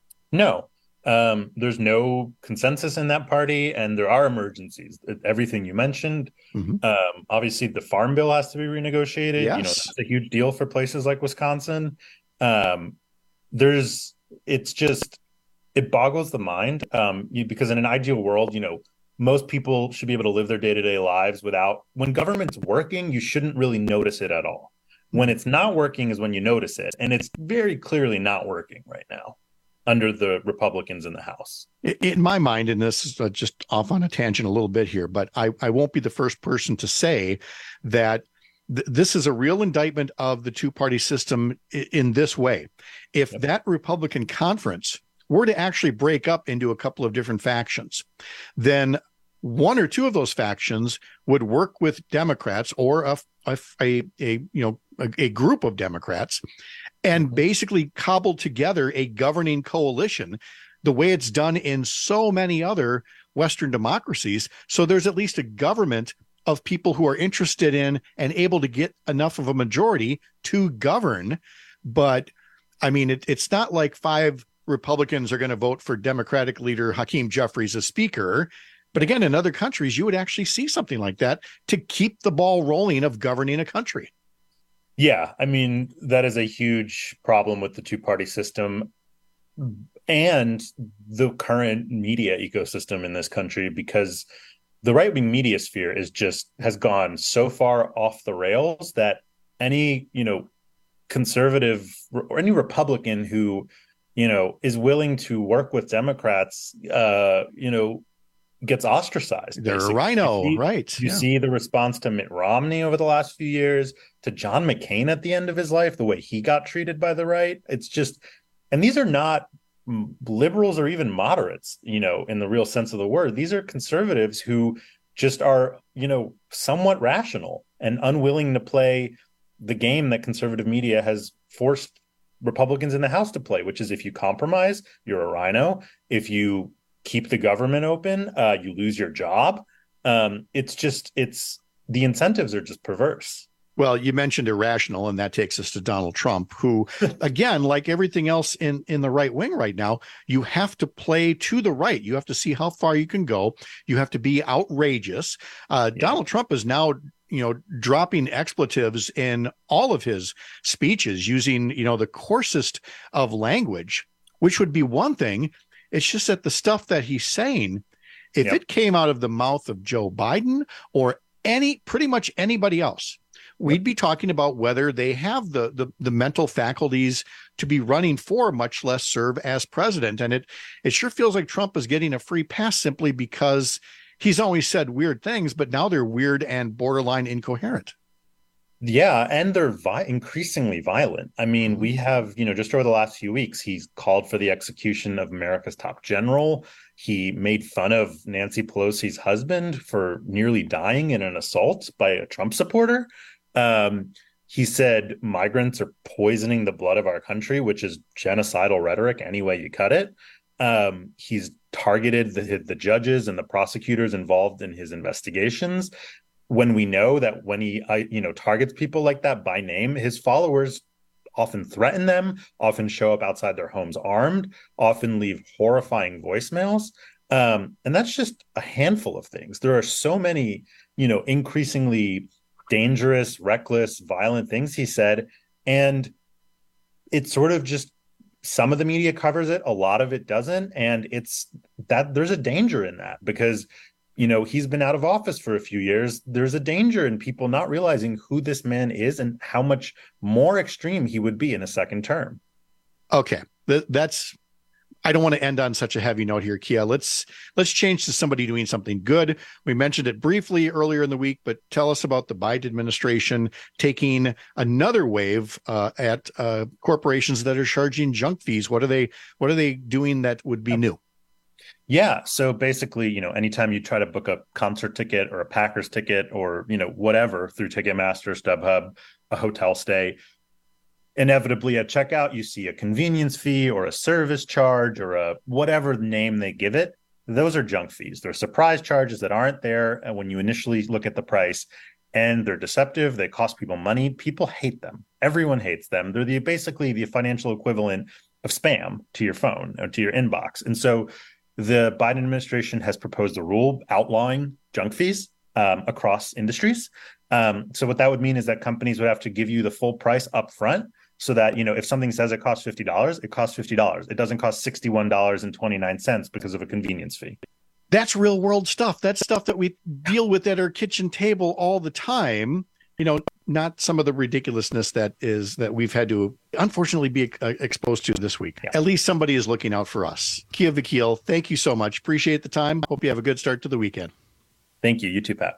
No, um, there's no consensus in that party, and there are emergencies. Everything you mentioned. Mm-hmm. Um, obviously, the farm bill has to be renegotiated. Yes. You know, that's a huge deal for places like Wisconsin. Um, there's, it's just, it boggles the mind um, you, because in an ideal world, you know, most people should be able to live their day-to-day lives without, when government's working, you shouldn't really notice it at all. When it's not working is when you notice it. And it's very clearly not working right now under the Republicans in the House. In my mind, and this is just off on a tangent a little bit here, but I, I won't be the first person to say that th- this is a real indictment of the two-party system in, in this way. If yep. that Republican conference were to actually break up into a couple of different factions, then one or two of those factions would work with Democrats or a, a, a, a you know, a, a group of Democrats and basically cobble together a governing coalition the way it's done in so many other Western democracies. So there's at least a government of people who are interested in and able to get enough of a majority to govern. But I mean, it, it's not like five Republicans are going to vote for Democratic leader Hakeem Jeffries as speaker. But again, in other countries, you would actually see something like that to keep the ball rolling of governing a country. Yeah, I mean, that is a huge problem with the two-party system and the current media ecosystem in this country, because the right-wing media sphere is just has gone so far off the rails that any, you know, conservative or any Republican who, you know, is willing to work with Democrats, uh, you know, gets ostracized. They're basically. a rhino, you see, right? You yeah. see the response to Mitt Romney over the last few years, to John McCain at the end of his life, the way he got treated by the right. It's just, and these are not liberals or even moderates, you know, in the real sense of the word. These are conservatives who just are, you know, somewhat rational and unwilling to play the game that conservative media has forced Republicans in the House to play, which is if you compromise, you're a rhino. If you keep the government open, uh, you lose your job. Um, it's just, it's, the incentives are just perverse. Well, you mentioned irrational, and that takes us to Donald Trump, who, again, like everything else in, in the right wing right now, you have to play to the right. You have to see how far you can go. You have to be outrageous. Uh, yeah. Donald Trump is now, you know, dropping expletives in all of his speeches, using, you know, the coarsest of language, which would be one thing. It's just that the stuff that he's saying, if yep. it came out of the mouth of Joe Biden or any, pretty much anybody else, we'd be talking about whether they have the, the the mental faculties to be running for, much less serve as president. And it it sure feels like Trump is getting a free pass simply because he's always said weird things, but now they're weird and borderline incoherent. Yeah, and they're vi- increasingly violent. I mean, we have, you know, just over the last few weeks, he's called for the execution of America's top general. He made fun of Nancy Pelosi's husband for nearly dying in an assault by a Trump supporter. Um, He said migrants are poisoning the blood of our country, which is genocidal rhetoric any way you cut it. Um, he's targeted the, the judges and the prosecutors involved in his investigations. When we know that when he, I, you know, targets people like that by name, his followers often threaten them, often show up outside their homes armed, often leave horrifying voicemails. Um, and that's just a handful of things. There are so many, you know, increasingly dangerous, reckless, violent things he said. And it's sort of just, some of the media covers it, a lot of it doesn't. And it's that there's a danger in that because, you know, he's been out of office for a few years. There's a danger in people not realizing who this man is and how much more extreme he would be in a second term. Okay. Th- that's, I don't want to end on such a heavy note here, Kia. Let's let's change to somebody doing something good. We mentioned it briefly earlier in the week, but tell us about the Biden administration taking another wave uh, at uh, corporations that are charging junk fees. What are they? What are they doing that would be new? Yeah. So basically, you know, anytime you try to book a concert ticket or a Packers ticket or, you know, whatever through Ticketmaster, StubHub, a hotel stay, inevitably at checkout, you see a convenience fee or a service charge or a whatever name they give it. Those are junk fees. They're surprise charges that aren't there when you initially look at the price, and they're deceptive. They cost people money. People hate them. Everyone hates them. They're the basically the financial equivalent of spam to your phone or to your inbox. And so the Biden administration has proposed a rule outlawing junk fees um, across industries. Um, so what that would mean is that companies would have to give you the full price up front, so that, you know, if something says it costs fifty dollars, it costs fifty dollars. It doesn't cost sixty-one dollars and twenty-nine cents because of a convenience fee. That's real world stuff. That's stuff that we deal with at our kitchen table all the time. You know, not some of the ridiculousness that is that we've had to unfortunately be uh, exposed to this week. Yeah. At least somebody is looking out for us. Kia Vakil, thank you so much. Appreciate the time. Hope you have a good start to the weekend. Thank you. You too, Pat.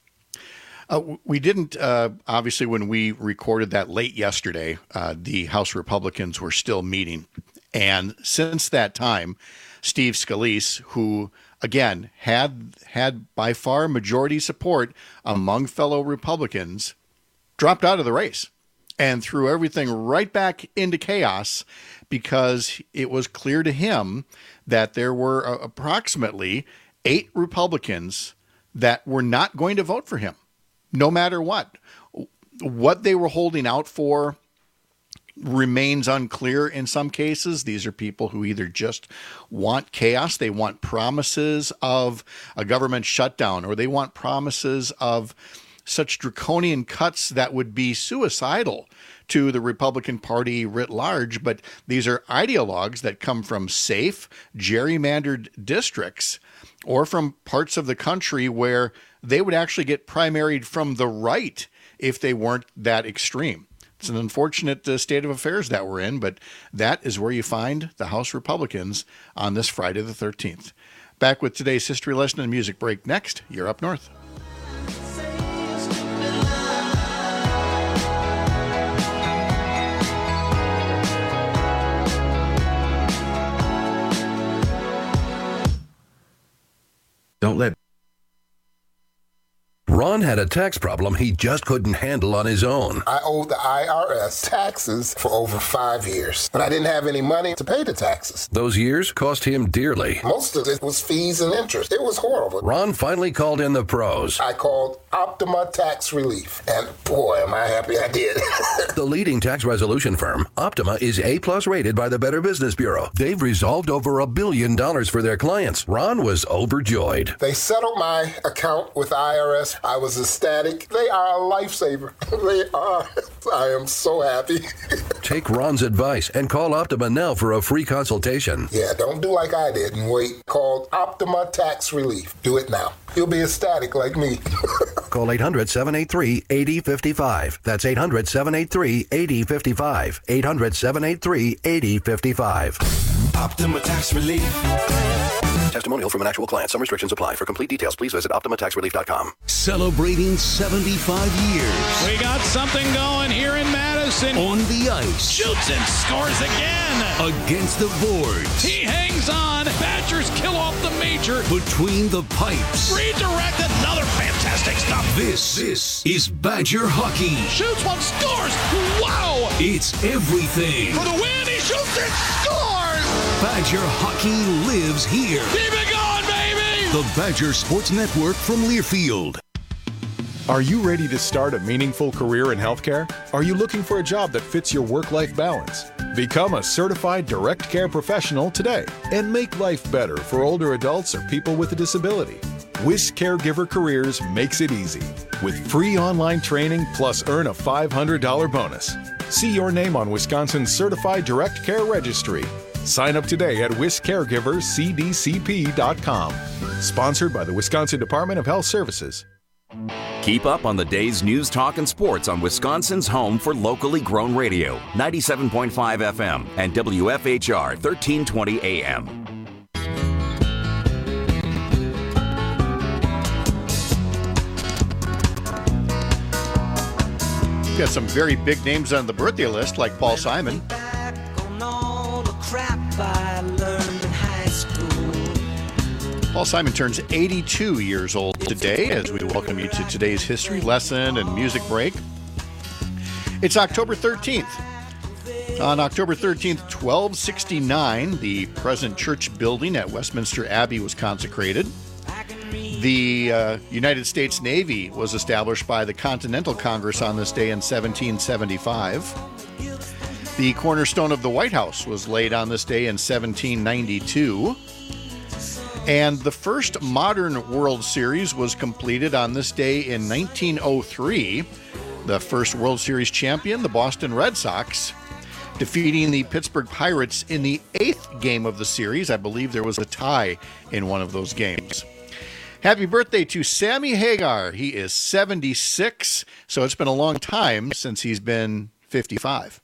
Uh, we didn't, uh, obviously, when we recorded that late yesterday, uh, the House Republicans were still meeting. And since that time, Steve Scalise, who, again, had had by far majority support among fellow Republicans, dropped out of the race and threw everything right back into chaos because it was clear to him that there were uh, approximately eight Republicans that were not going to vote for him. No matter what, what they were holding out for remains unclear in some cases. These are people who either just want chaos, they want promises of a government shutdown, or they want promises of such draconian cuts that would be suicidal to the Republican Party writ large. But these are ideologues that come from safe, gerrymandered districts or from parts of the country where they would actually get primaried from the right if they weren't that extreme. It's an unfortunate uh, state of affairs that we're in, but that is where you find the House Republicans on this Friday the thirteenth. Back with today's history lesson and music break next. You're Up North. Don't let Ron had a tax problem he just couldn't handle on his own. I owed the I R S taxes for over five years, but I didn't have any money to pay the taxes. Those years cost him dearly. Most of it was fees and interest. It was horrible. Ron finally called in the pros. I called Optima Tax Relief, and boy, am I happy I did. The leading tax resolution firm, Optima, is A-plus rated by the Better Business Bureau. They've resolved over a billion dollars for their clients. Ron was overjoyed. They settled my account with the I R S. I was ecstatic. They are a lifesaver. They are. I am so happy. Take Ron's advice and call Optima now for a free consultation. Yeah, don't do like I did and wait. Call Optima Tax Relief. Do it now. You'll be ecstatic like me. Call eight hundred, seven eight three, eight zero five five. That's eight hundred, seven eight three, eight zero five five. eight hundred, seven eight three, eight zero five five. Optima Tax Relief. Testimonial from an actual client. Some restrictions apply. For complete details, please visit Optima Tax Relief dot com. Celebrating seventy-five years. We got something going here in Madison. Jackson on the ice. Shoots and scores again. Against the boards. He hangs on. Badgers kill off the major. Between the pipes. Redirect, another fantastic stop. This, this is Badger hockey. Shoots one, scores. Wow. It's everything. For the win, he shoots and scores. Badger hockey lives here. Keep it going, baby. The Badger Sports Network from Learfield. Are you ready to start a meaningful career in healthcare? Are you looking for a job that fits your work-life balance? Become a certified direct care professional today and make life better for older adults or people with a disability. Wisc Caregiver Careers makes it easy with free online training plus earn a five hundred dollars bonus. See your name on Wisconsin's Certified Direct Care Registry. Sign up today at wisc caregivers c d c p dot com. Sponsored by the Wisconsin Department of Health Services. Keep up on the day's news, talk, and sports on Wisconsin's home for locally grown radio, ninety-seven point five F M and W F H R thirteen twenty A M. Got some very big names on the birthday list, like Paul Simon. Paul Simon turns eighty-two years old today as we welcome you to today's history lesson and music break. It's October thirteenth. On October thirteenth, twelve sixty-nine, the present church building at Westminster Abbey was consecrated. The uh, United States Navy was established by the Continental Congress on this day in seventeen seventy-five. The cornerstone of the White House was laid on this day in seventeen ninety-two. And the first modern World Series was completed on this day in nineteen oh three. The first World Series champion, the Boston Red Sox, defeating the Pittsburgh Pirates in the eighth game of the series. I believe there was a tie in one of those games. Happy birthday to Sammy Hagar. He is seventy-six, so it's been a long time since he's been fifty-five.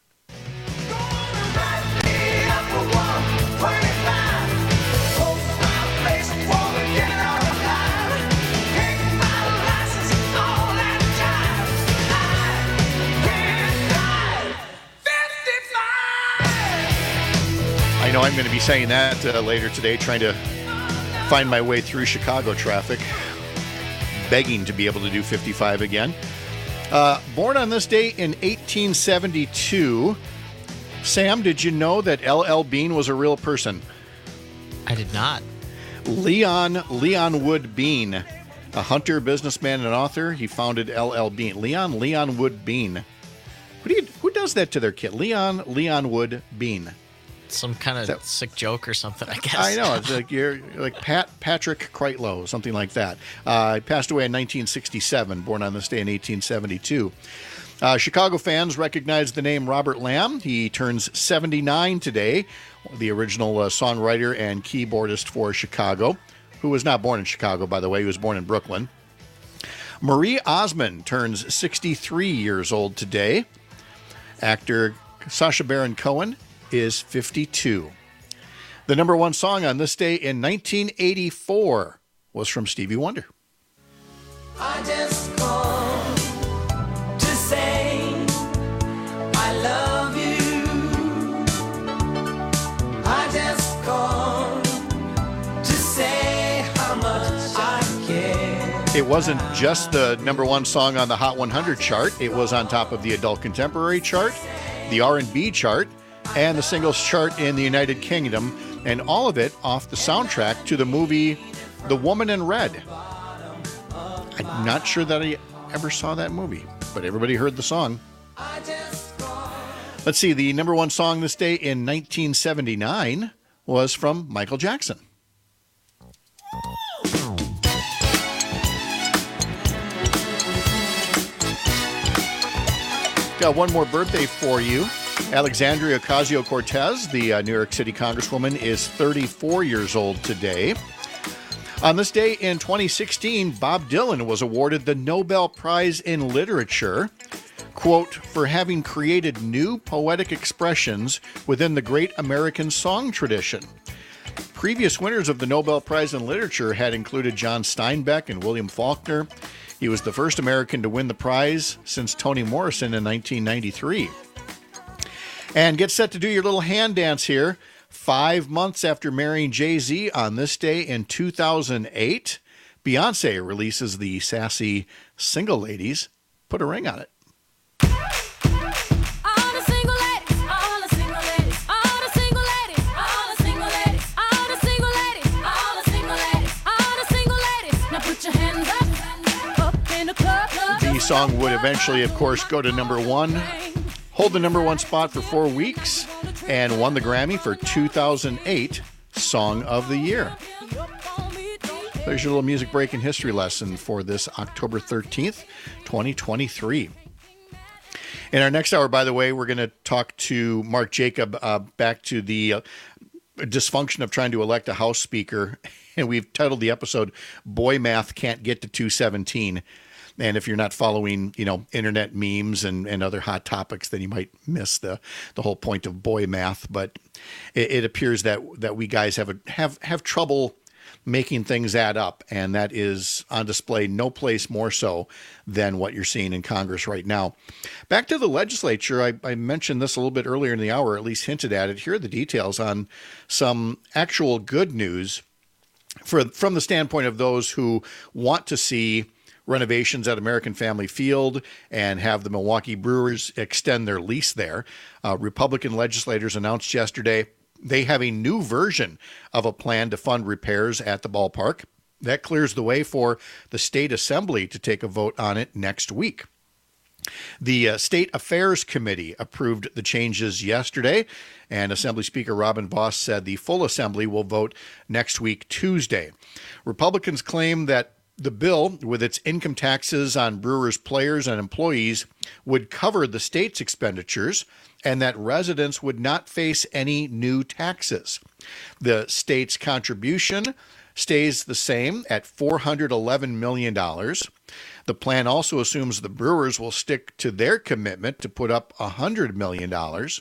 I know I'm going to be saying that uh, later today, trying to find my way through Chicago traffic, begging to be able to do fifty-five again. Uh, born on this day in eighteen seventy-two, Sam, did you know that L L. Bean was a real person? I did not. Leon Leon Wood Bean, a hunter, businessman, and author. He founded L L. Bean. Leon Leon Wood Bean. Who, do you, who does that to their kid? Leon Leon Wood Bean. Some kind of that, sick joke or something, I guess. I know. It's like you're like Pat Patrick Kreitlow, something like that. Uh, he passed away in nineteen sixty-seven, born on this day in eighteen seventy-two. Uh, Chicago fans recognize the name Robert Lamb. He turns seventy-nine today, the original uh, songwriter and keyboardist for Chicago, who was not born in Chicago, by the way. He was born in Brooklyn. Marie Osmond turns sixty-three years old today. Actor Sacha Baron Cohen is fifty-two. The number one song on this day in nineteen eighty-four was from Stevie Wonder. I just called to say I love you. I just called to say how much I care. It wasn't just the number one song on the Hot one hundred chart. It was on top of the Adult Contemporary chart, the R and B chart, and the singles chart in the United Kingdom, and all of it off the soundtrack to the movie The Woman in Red. I'm not sure that I ever saw that movie, but everybody heard the song. Let's see, the number one song this day in nineteen seventy-nine was from Michael Jackson. Got one more birthday for you. Alexandria Ocasio-Cortez, the uh, New York City Congresswoman, is thirty-four years old today. On this day in twenty sixteen, Bob Dylan was awarded the Nobel Prize in Literature, quote, for having created new poetic expressions within the great American song tradition. previous winners of the Nobel Prize in Literature had included John Steinbeck and William Faulkner. He was the first American to win the prize since Toni Morrison in nineteen ninety-three. And get set to do your little hand dance here. Five months after marrying Jay-Z on this day in two thousand eight, Beyonce releases the sassy Single Ladies. Put a ring on it. The song would eventually, of course, go to number one, hold the number one spot for four weeks, and won the Grammy for two thousand eight Song of the Year. There's your little music break and history lesson for this October thirteenth, twenty twenty-three. In our next hour, by the way, we're going to talk to Mark Jacob uh, back to the uh, dysfunction of trying to elect a House Speaker. And we've titled the episode, Boy Math Can't Get to two seventeen. And if you're not following, you know, internet memes and, and other hot topics, then you might miss the, the whole point of boy math. But it, it appears that that we guys have a, have have trouble making things add up, and that is on display no place more so than what you're seeing in Congress right now. Back to the legislature, I, I mentioned this a little bit earlier in the hour, or at least hinted at it. Here are the details on some actual good news for from the standpoint of those who want to see renovations at American Family Field and have the Milwaukee Brewers extend their lease there. Uh, Republican legislators announced yesterday they have a new version of a plan to fund repairs at the ballpark. That clears the way for the state assembly to take a vote on it next week. The uh, State Affairs Committee approved the changes yesterday, and Assembly Speaker Robin Vos said the full assembly will vote next week, Tuesday. Republicans claim that the bill, with its income taxes on Brewers players and employees, would cover the state's expenditures and that residents would not face any new taxes. The state's contribution stays the same at four hundred eleven million dollars. The plan also assumes the Brewers will stick to their commitment to put up one hundred million dollars.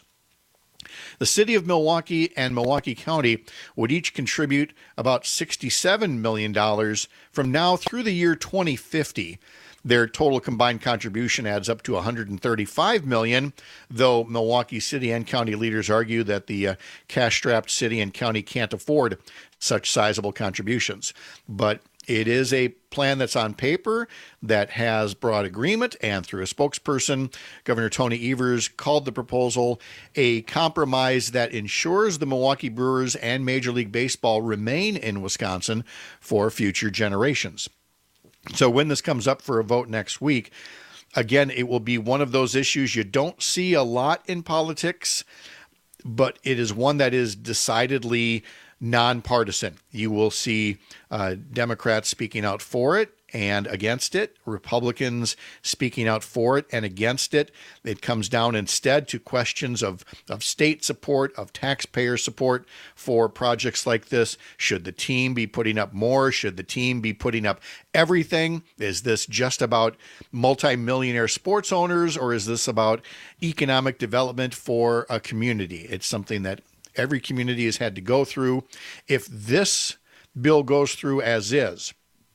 The city of Milwaukee and Milwaukee County would each contribute about sixty-seven million dollars from now through the year twenty fifty. Their total combined contribution adds up to one hundred thirty-five million dollars, though Milwaukee city and county leaders argue that the uh, cash-strapped city and county can't afford such sizable contributions. But it is a plan that's on paper that has broad agreement, and through a spokesperson, Governor Tony Evers called the proposal a compromise that ensures the Milwaukee Brewers and Major League Baseball remain in Wisconsin for future generations. So when this comes up for a vote next week, again, it will be one of those issues you don't see a lot in politics, but it is one that is decidedly nonpartisan. You will see uh, Democrats speaking out for it and against it, Republicans speaking out for it and against it. It comes down instead to questions of, of state support, of taxpayer support for projects like this. Should the team be putting up more? Should the team be putting up everything? Is this just about multimillionaire sports owners, or is this about economic development for a community? It's something that every community has had to go through. If this bill goes through as is,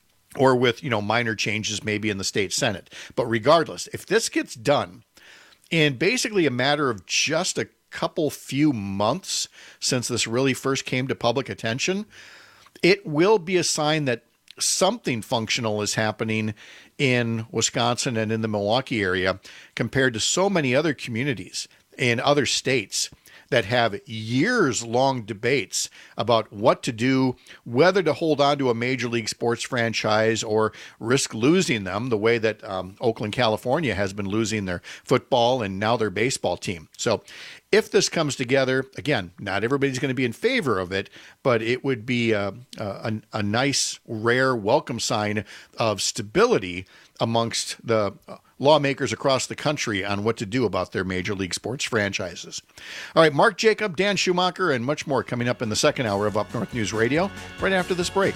or with, you know, minor changes maybe in the state Senate, but regardless, if this gets done in basically a matter of just a couple few months since this really first came to public attention, it will be a sign that something functional is happening in Wisconsin and in the Milwaukee area compared to so many other communities in other states that have years-long debates about what to do, whether to hold on to a major league sports franchise or risk losing them, the way that um, Oakland, California has been losing their football and now their baseball team. So if this comes together, again, not everybody's going to be in favor of it, but it would be a, a, a nice, rare, welcome sign of stability amongst the lawmakers across the country on what to do about their major league sports franchises. All right, Mark Jacob, Dan Schumacher, and much more coming up in the second hour of Up North News Radio right after this break.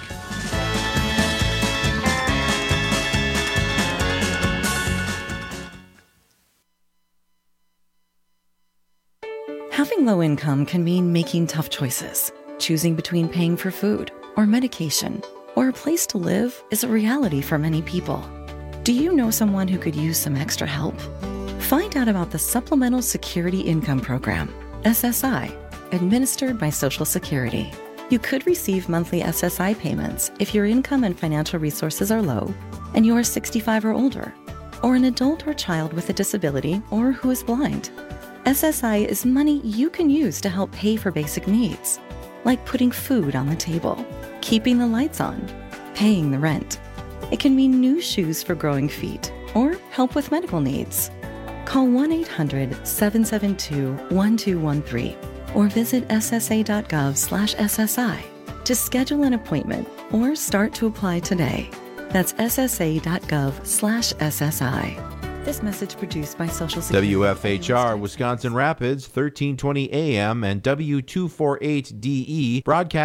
Having low income can mean making tough choices. Choosing between paying for food or medication or a place to live is a reality for many people. Do you know someone who could use some extra help? Find out about the Supplemental Security Income Program, S S I, administered by Social Security. You could receive monthly S S I payments if your income and financial resources are low and you are sixty-five or older, or an adult or child with a disability or who is blind. S S I is money you can use to help pay for basic needs, like putting food on the table, keeping the lights on, paying the rent. It can mean new shoes for growing feet or help with medical needs. Call one eight hundred, seven seven two, one two one three or visit ssa.gov slash SSI to schedule an appointment or start to apply today. That's ssa.gov slash SSI. This message produced by Social Security. W F H R Wisconsin Rapids, thirteen twenty A M and W two forty-eight D E broadcast